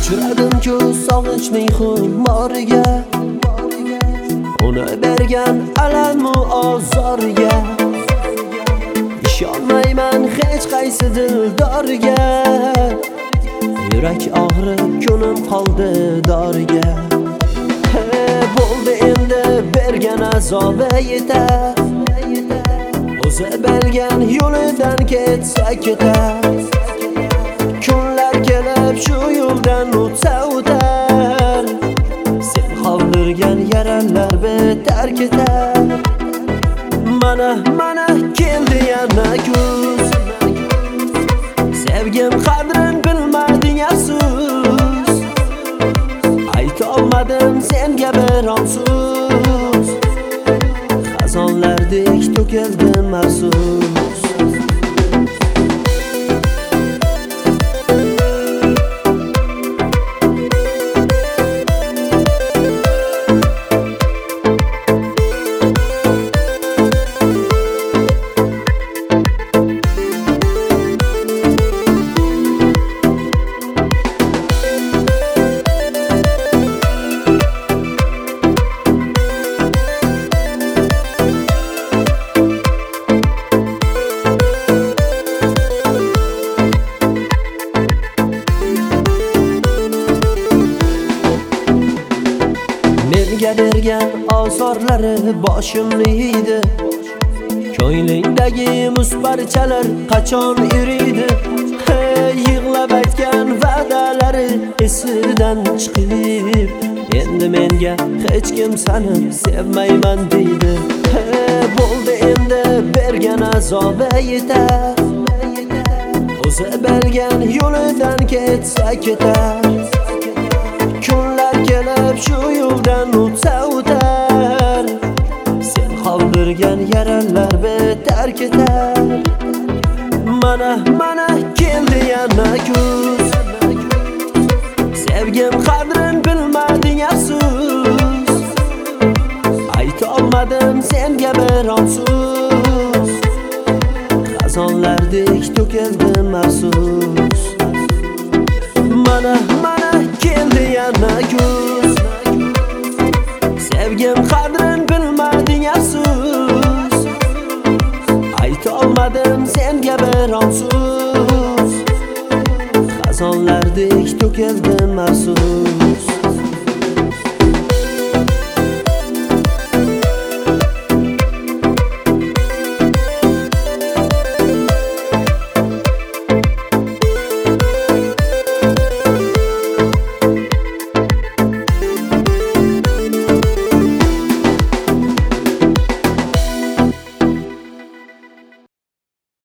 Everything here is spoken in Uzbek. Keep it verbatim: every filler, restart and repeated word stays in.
Uchradim-ku sog'inchning xumoriga, uni bergan alamu ozorga. Ishonmayman hech qaysi dildorga, yurak og'rib ko'nim qoldi doriga. He, bo'ldi endi bergan azobi yetar, o'zi bilgan yo'lidan ketsa ketar. Kunlar kelib shu yo'ldan o'tsa o'tar, sen qoldirgan yaralar betar ketar. Mana mana keldi yana kuz, sevgim qadrin bilmading afsus. Aytolmadim senga biron so'z, xazonlardek to'kildim afsus. Menga bergan ozorlari boshimni yeydi, ko'nglingdagi musparchalar qachon eriydi? Hey, yig'lab aytgan va'dalari esidan chiqib, endi menga hech kim seni sevmayman deydi. Hey, bo'ldi endi bergan azobi yetar, o'zi bilgan yo'lidan ketsa ketar. Kunlar kelib shu yo'ldan o'tsa o'tar, sen qoldirgan yaralar betar ketar. Mana mana keldi yana kuz, sevgim qadrin bilmading afsus. Aytolmadim senga biron so'z, xazonlardek to'kildim afsus. Mana mana keldi yana kuz, sevgim qadrin bilmading afsus. Aytolmadim senga biron so'z, xazonlardek to'kildim afsus.